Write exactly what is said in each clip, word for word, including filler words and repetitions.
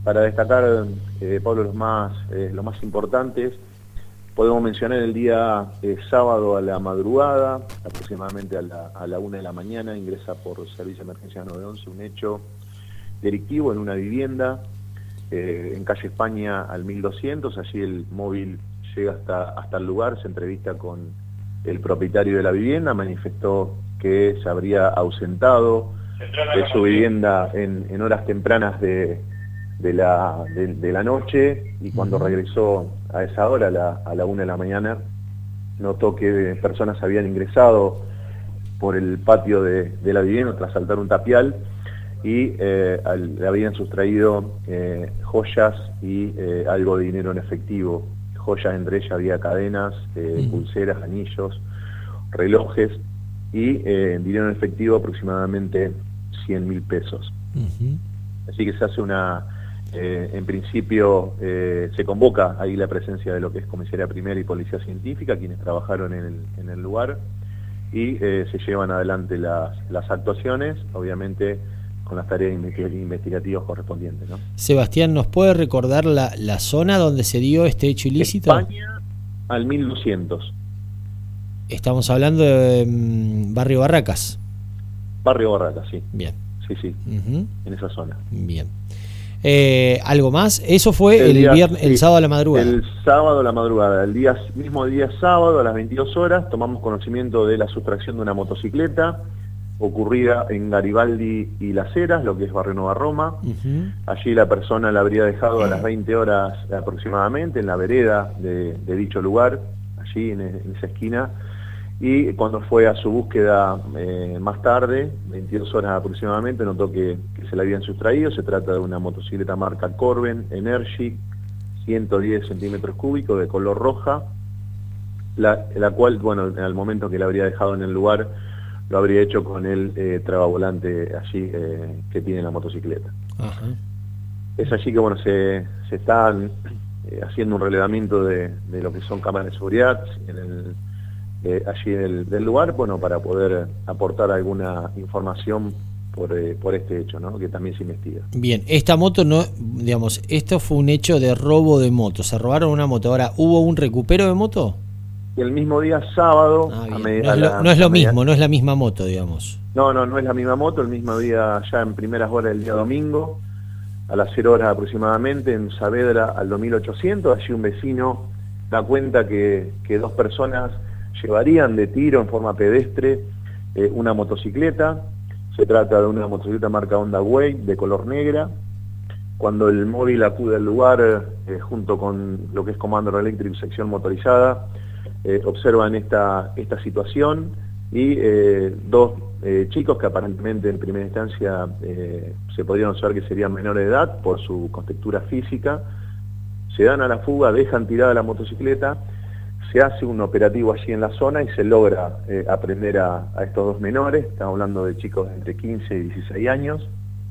para destacar, eh, Pablo, los más, eh, los más importantes, podemos mencionar el día eh, sábado a la madrugada, aproximadamente a la, a la una de la mañana, ingresa por Servicio de Emergencia nueve once un hecho delictivo en una vivienda, eh, en calle España al mil doscientos, allí el móvil llega hasta, hasta el lugar, se entrevista con el propietario de la vivienda, manifestó que se habría ausentado de su vivienda en, en horas tempranas de, de, la, de, de la noche, y cuando regresó a esa hora, a la, a la una de la mañana, notó que personas habían ingresado por el patio de, de la vivienda tras saltar un tapial, y eh, al, le habían sustraído eh, joyas y eh, algo de dinero en efectivo. Joyas, entre ellas había cadenas, eh, mm. pulseras, anillos, relojes, y eh, dinero en efectivo aproximadamente cien mil pesos. Uh-huh. Así que se hace una, eh, en principio eh, se convoca ahí la presencia de lo que es Comisaría Primera y Policía Científica, quienes trabajaron en el, en el lugar, y eh, se llevan adelante las, las actuaciones, obviamente con las tareas investigativas correspondientes, ¿no? Sebastián, ¿nos puede recordar la, la zona donde se dio este hecho ilícito? España al mil doscientos. Estamos hablando de um, Barrio Barracas. Barrio Barracas, sí. Bien. Sí, sí, uh-huh. En esa zona. Bien. Eh, ¿Algo más? Eso fue el, el, día, viernes, sí, el sábado a la madrugada. El sábado a la madrugada, el día, mismo día sábado a las veintidós horas, tomamos conocimiento de la sustracción de una motocicleta ocurrida en Garibaldi y Las Heras, lo que es Barrio Nueva Roma. Uh-huh. Allí la persona la habría dejado a las veinte horas aproximadamente en la vereda de, de dicho lugar, allí en, en esa esquina, y cuando fue a su búsqueda eh, más tarde, veintidós horas aproximadamente, notó que, que se la habían sustraído. Se trata de una motocicleta marca Corben Energy, ciento diez centímetros cúbicos, de color roja, la, la cual, bueno, al momento que la habría dejado en el lugar, lo habría hecho con el eh, tragavolante allí eh, que tiene la motocicleta. Ajá. Es allí que, bueno, se, se están eh, haciendo un relevamiento de, de lo que son cámaras de seguridad en el, eh, allí del, del lugar, bueno, para poder aportar alguna información por, eh, por este hecho, ¿no? Que también se investiga. Bien, esta moto no, digamos, esto fue un hecho de robo de moto, se robaron una moto. Ahora, ¿hubo un recupero de moto? El mismo día sábado... Ah, a media, no es lo, la, no es lo mismo, no es la misma moto, digamos. No, no, no es la misma moto. El mismo día, ya en primeras horas del día domingo, a las cero horas aproximadamente, en Saavedra al dos mil ochocientos, allí un vecino da cuenta que, que dos personas llevarían de tiro en forma pedestre eh, una motocicleta. Se trata de una motocicleta marca Honda Way de color negra. Cuando el móvil acude al lugar, eh, junto con lo que es Comando Eléctrico y sección motorizada, Eh, observan esta, esta situación, y eh, dos eh, chicos que aparentemente en primera instancia eh, se podrían observar que serían menores de edad por su contextura física, se dan a la fuga, dejan tirada la motocicleta, se hace un operativo allí en la zona y se logra eh, aprender a, a estos dos menores. Estamos hablando de chicos de entre quince y dieciséis años,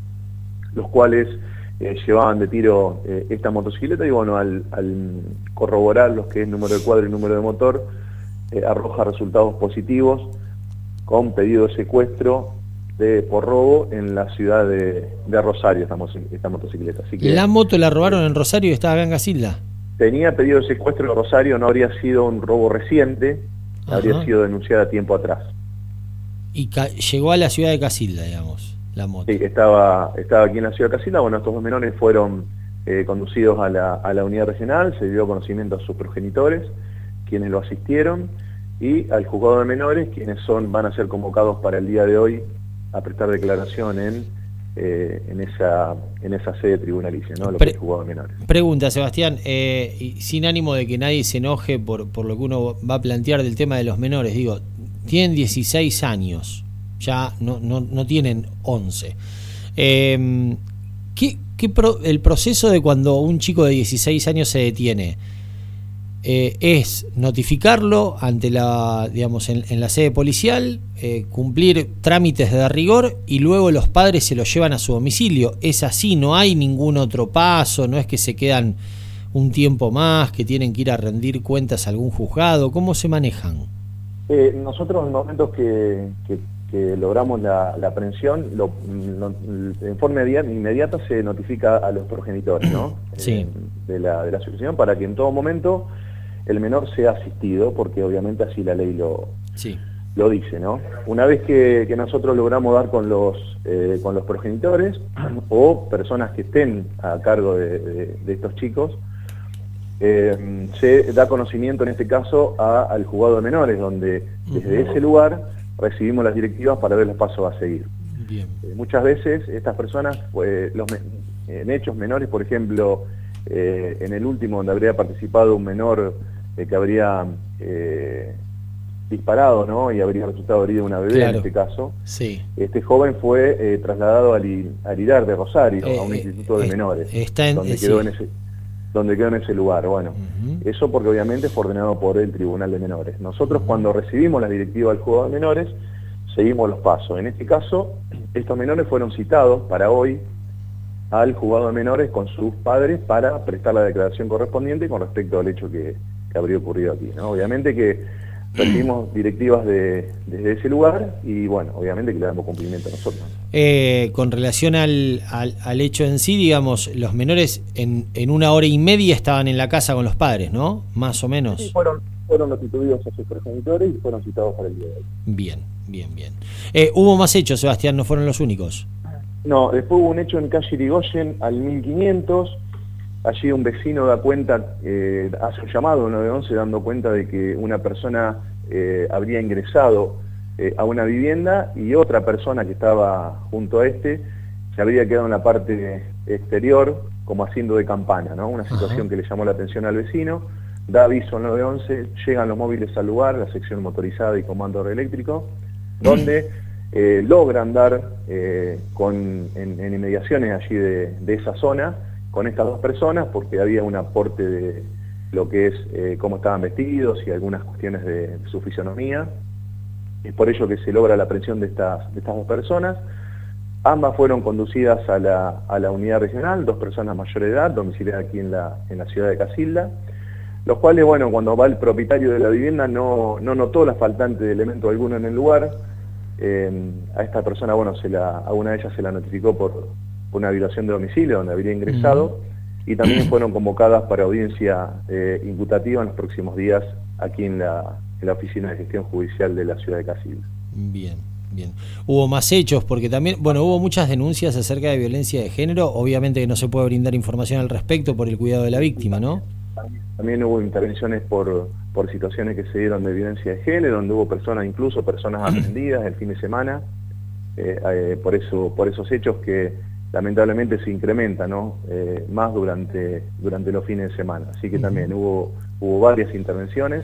los cuales Eh, llevaban de tiro eh, esta motocicleta, y bueno, al, al corroborar lo que es número de cuadro y número de motor, eh, arroja resultados positivos con pedido de secuestro de, por robo en la ciudad de, de Rosario, esta, esta motocicleta. Así que ¿la moto la robaron en Rosario y estaba acá en Casilda? Tenía pedido de secuestro en Rosario, no habría sido un robo reciente. Ajá. Habría sido denunciada tiempo atrás. Y llegó a la ciudad de Casilda, digamos. La moto. Sí, estaba, estaba aquí en la ciudad de Casilda. Bueno, estos dos menores fueron eh, conducidos a la, a la unidad regional, se dio conocimiento a sus progenitores, quienes lo asistieron, y al juzgado de menores, quienes son van a ser convocados para el día de hoy a prestar declaración en, eh, en, esa, en esa sede tribunalicia, ¿no? Lo Pre que es el juzgado de menores. Pregunta, Sebastián, eh, y sin ánimo de que nadie se enoje por, por lo que uno va a plantear del tema de los menores, digo, tienen dieciséis años. Ya no, no, no tienen once. Eh, ¿qué, qué pro, el proceso de cuando un chico de dieciséis años se detiene eh, es notificarlo ante la, digamos, en, en la sede policial, eh, cumplir trámites de rigor, y luego los padres se lo llevan a su domicilio? ¿Es así? ¿No hay ningún otro paso? ¿No es que se quedan un tiempo más, que tienen que ir a rendir cuentas a algún juzgado? ¿Cómo se manejan? Eh, nosotros en momentos que, que que que logramos la, la aprehensión, lo, lo, en forma inmediata se notifica a los progenitores, ¿no? Sí. Eh, de, la, de la asociación, para que en todo momento el menor sea asistido, porque obviamente así la ley lo, sí. lo dice, ¿no? Una vez que, que nosotros logramos dar con los, eh, con los progenitores o personas que estén a cargo de, de, de estos chicos, eh, se da conocimiento en este caso a, al juzgado de menores, donde desde ese lugar recibimos las directivas para ver los pasos a seguir. Bien. Eh, muchas veces estas personas, pues, los, en hechos menores, por ejemplo, eh, en el último donde habría participado un menor eh, que habría eh, disparado, ¿no? Y habría resultado herido una bebé, claro. En este caso. Sí. Este joven fue eh, trasladado al, al I D A R de Rosario, eh, a un instituto de eh, menores, está en, donde eh, quedó sí. en ese donde quedó en ese lugar. Bueno, uh-huh. Eso porque obviamente fue ordenado por el Tribunal de Menores. Nosotros uh-huh. cuando recibimos la directiva del juzgado de menores, seguimos los pasos. En este caso, estos menores fueron citados para hoy al juzgado de menores con sus padres para prestar la declaración correspondiente con respecto al hecho que, que habría ocurrido aquí, ¿no? Obviamente que recibimos directivas de, desde ese lugar y bueno, obviamente que le damos cumplimiento a nosotros. Eh, con relación al, al, al hecho en sí, digamos, los menores en, en una hora y media estaban en la casa con los padres, ¿no? Más o menos. Sí, fueron, fueron restituidos a sus progenitores y fueron citados para el día de hoy. Bien, bien, bien. Eh, ¿Hubo más hechos, Sebastián? ¿No fueron los únicos? No, después hubo un hecho en calle Irigoyen al mil quinientos. Allí un vecino da cuenta, eh, hace un llamado al nueve once dando cuenta de que una persona eh, habría ingresado eh, a una vivienda y otra persona que estaba junto a este se habría quedado en la parte exterior como haciendo de campana, ¿no? Una situación Ajá. que le llamó la atención al vecino, da aviso al nueve once, llegan los móviles al lugar, la sección motorizada y comando eléctrico, donde eh, logran dar eh, con, en, en inmediaciones allí de, de esa zona con estas dos personas, porque había un aporte de lo que es eh, cómo estaban vestidos y algunas cuestiones de, de su fisonomía. Es por ello que se logra la aprehensión de estas, de estas dos personas. Ambas fueron conducidas a la, a la unidad regional, dos personas mayor de edad, domiciliadas aquí en la, en la ciudad de Casilda, los cuales, bueno, cuando va el propietario de la vivienda no, no notó la faltante de elemento alguno en el lugar. Eh, a esta persona, bueno, se la, a una de ellas se la notificó por una violación de domicilio donde habría ingresado uh-huh. y también fueron convocadas para audiencia eh, imputativa en los próximos días aquí en la, en la Oficina de Gestión Judicial de la ciudad de Casilda. Bien, bien. Hubo más hechos porque también, bueno, hubo muchas denuncias acerca de violencia de género, obviamente que no se puede brindar información al respecto por el cuidado de la víctima, ¿no? También hubo intervenciones por, por situaciones que se dieron de violencia de género, donde hubo personas, incluso personas aprendidas el fin de semana, eh, eh, por eso, por esos hechos que lamentablemente se incrementa, ¿no? Eh, más durante, durante los fines de semana. Así que también hubo, hubo varias intervenciones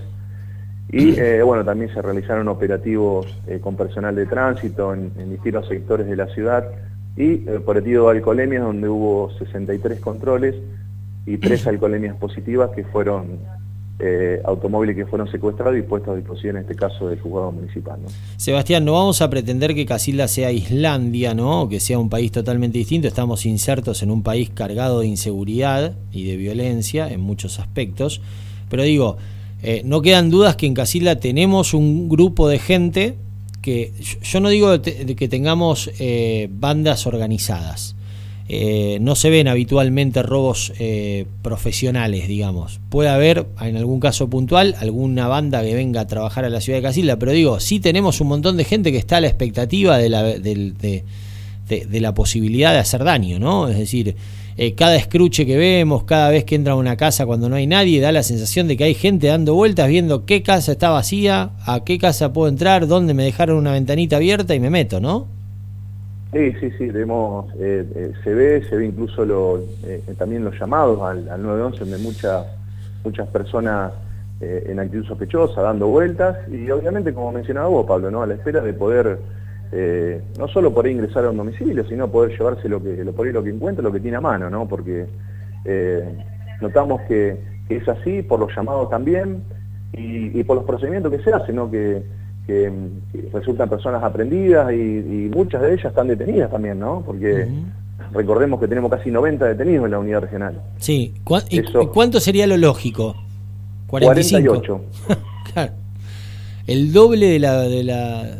y eh, bueno, también se realizaron operativos eh, con personal de tránsito en, en distintos sectores de la ciudad y el operativo de alcoholemias donde hubo sesenta y tres controles y tres alcoholemias positivas que fueron eh, automóviles que fueron secuestrados y puestos a disposición en este caso del juzgado municipal, ¿no? Sebastián, no vamos a pretender que Casilda sea Islandia, ¿no? O que sea un país totalmente distinto. Estamos insertos en un país cargado de inseguridad y de violencia en muchos aspectos, pero digo, eh, no quedan dudas que en Casilda tenemos un grupo de gente que, yo no digo de que tengamos eh, bandas organizadas. Eh, no se ven habitualmente robos eh, profesionales, digamos. Puede haber, en algún caso puntual, alguna banda que venga a trabajar a la ciudad de Casilda, pero digo, sí tenemos un montón de gente que está a la expectativa de la, de, de, de, de la posibilidad de hacer daño, ¿no? Es decir, eh, cada escruche que vemos, cada vez que entra a una casa cuando no hay nadie, da la sensación de que hay gente dando vueltas viendo qué casa está vacía, a qué casa puedo entrar, dónde me dejaron una ventanita abierta y me meto, ¿no? Sí, sí, sí, tenemos, eh, eh, se ve, se ve incluso lo, eh, también los llamados al, al nueve once, donde muchas muchas personas eh, en actitud sospechosa, dando vueltas, y obviamente, como mencionaba vos, Pablo, ¿no? A la espera de poder, eh, no solo poder ingresar a un domicilio, sino poder llevarse lo que lo, por ahí lo que encuentra, lo que tiene a mano, ¿no? Porque eh, notamos que, que es así, por los llamados también, y, y por los procedimientos que se hacen, ¿no? Que Que, que resultan personas aprendidas y, y muchas de ellas están detenidas también, ¿no? Porque uh-huh. recordemos que tenemos casi noventa detenidos en la unidad regional. Sí. ¿Cu y, Eso, ¿Cuánto sería lo lógico? cuarenta y cinco. cuarenta y ocho. Claro. El doble de la, de la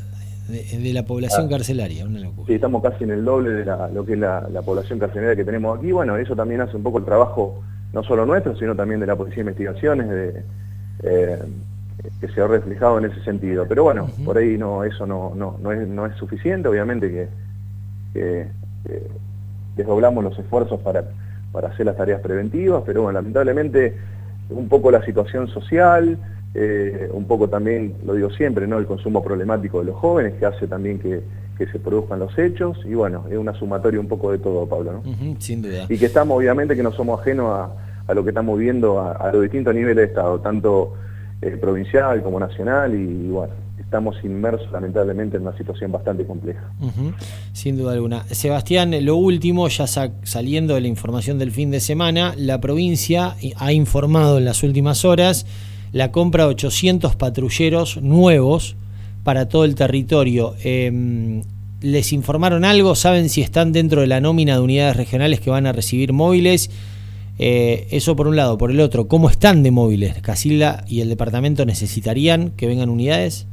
de, de la población ah, carcelaria, una locura. Sí, estamos casi en el doble de la, lo que es la, la población carcelaria que tenemos aquí. Bueno, eso también hace un poco el trabajo, no solo nuestro, sino también de la Policía de Investigaciones, de, eh, que se ha reflejado en ese sentido. Pero bueno, uh-huh. por ahí no, eso no, no, no, es, no es suficiente, obviamente que, que, que desdoblamos los esfuerzos para, para hacer las tareas preventivas, pero bueno, lamentablemente un poco la situación social, eh, un poco también, lo digo siempre, ¿no?, el consumo problemático de los jóvenes, que hace también que, que se produzcan los hechos, y bueno, es una sumatoria un poco de todo, Pablo, ¿no? Uh-huh, sin duda. Y que estamos, obviamente, que no somos ajenos a, a lo que estamos viendo a, a los distintos niveles de Estado, tanto eh, provincial como nacional, y, y bueno, estamos inmersos lamentablemente en una situación bastante compleja. Uh-huh, sin duda alguna. Sebastián, lo último, ya sa saliendo de la información del fin de semana, la provincia ha informado en las últimas horas la compra de ochocientos patrulleros nuevos para todo el territorio. Eh, ¿Les informaron algo? ¿Saben si están dentro de la nómina de unidades regionales que van a recibir móviles? Eh, eso por un lado. Por el otro, ¿cómo están de móviles? ¿Casilda y el departamento necesitarían que vengan unidades?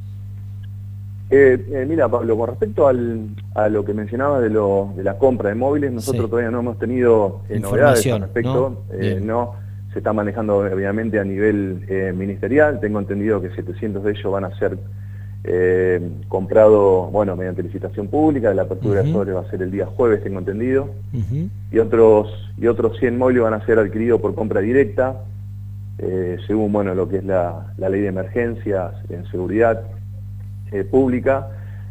Eh, eh, mira, Pablo, con respecto al, a lo que mencionabas de, lo, de la compra de móviles, nosotros sí. todavía no hemos tenido eh, novedades al respecto. ¿No? Eh, no, se está manejando obviamente a nivel eh, ministerial. Tengo entendido que setecientos de ellos van a ser eh, comprados, bueno, mediante licitación pública. La apertura uh-huh. de sobre va a ser el día jueves, tengo entendido. Uh-huh. Y otros y otros cien móviles van a ser adquiridos por compra directa, eh, según, bueno, lo que es la, la ley de emergencias en seguridad Eh, pública,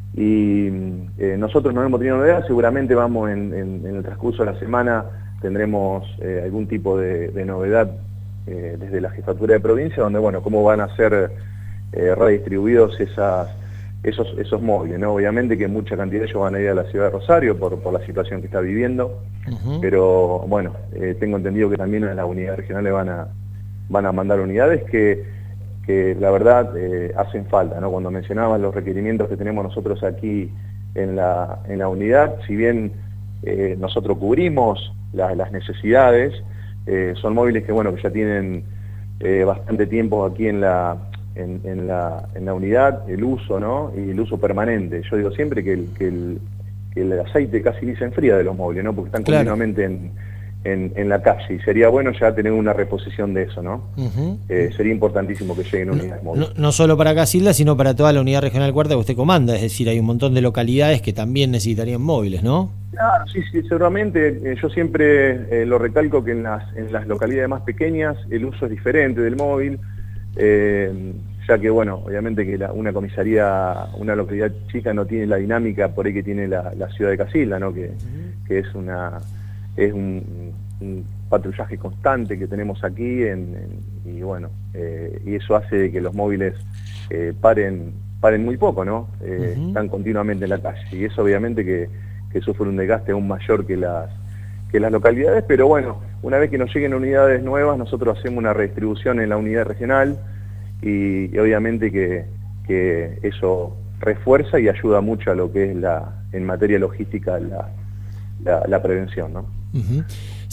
y eh, nosotros no hemos tenido novedad. Seguramente vamos en, en, en el transcurso de la semana tendremos eh, algún tipo de, de novedad eh, desde la jefatura de provincia, donde, bueno, cómo van a ser eh, redistribuidos esas, esos, esos móviles, ¿no? Obviamente que mucha cantidad de ellos van a ir a la ciudad de Rosario por, por la situación que está viviendo, uh-huh. pero bueno, eh, tengo entendido que también a las unidades regionales van a, van a mandar unidades que que la verdad eh, hacen falta, ¿no? Cuando mencionaban los requerimientos que tenemos nosotros aquí en la, en la unidad, si bien eh, nosotros cubrimos la, las necesidades, eh, son móviles que, bueno, que ya tienen eh, bastante tiempo aquí en la, en, en, la, en la unidad, el uso, ¿no? Y el uso permanente. Yo digo siempre que el, que el, que el aceite casi ni se enfría de los móviles, ¿no? Porque están claro. continuamente en... En, en la calle, y sería bueno ya tener una reposición de eso, ¿no? Uh-huh. Eh, sería importantísimo que lleguen unidades no, móviles. No, no solo para Casilda, sino para toda la unidad regional cuarta que usted comanda, es decir, hay un montón de localidades que también necesitarían móviles, ¿no? Claro, sí, sí, seguramente. Eh, yo siempre eh, lo recalco que en las, en las localidades más pequeñas el uso es diferente del móvil, eh, ya que, bueno, obviamente que la, una comisaría, una localidad chica no tiene la dinámica por ahí que tiene la, la ciudad de Casilda, ¿no? Que, uh-huh. que es una... es un, un patrullaje constante que tenemos aquí en, en, y bueno, eh, y eso hace de que los móviles eh, paren paren muy poco, ¿no? Eh, uh-huh. Están continuamente en la calle, y eso obviamente que, que sufre un desgaste aún mayor que las, que las localidades, pero bueno, una vez que nos lleguen unidades nuevas, nosotros hacemos una redistribución en la unidad regional, y, y obviamente que, que eso refuerza y ayuda mucho a lo que es la, en materia logística, la, la, la prevención, ¿no? Uh-huh.